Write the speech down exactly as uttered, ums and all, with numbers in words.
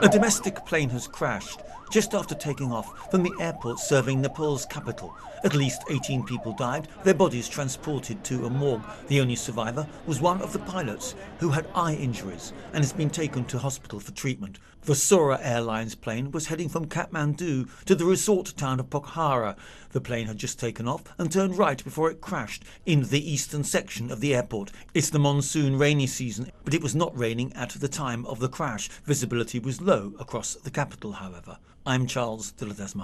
A domestic plane has crashed just after taking off from the airport serving Nepal's capital. At least eighteen people died, their bodies transported to a morgue. The only survivor was one of the pilots, who had eye injuries and has been taken to hospital for treatment. The Sora Airlines plane was heading from Kathmandu to the resort town of Pokhara. The plane had just taken off and turned right before it crashed in the eastern section of the airport. It's the monsoon rainy season, but it was not raining at the time of the crash. Visibility was low across the capital, however. I'm Charles de Ledesma.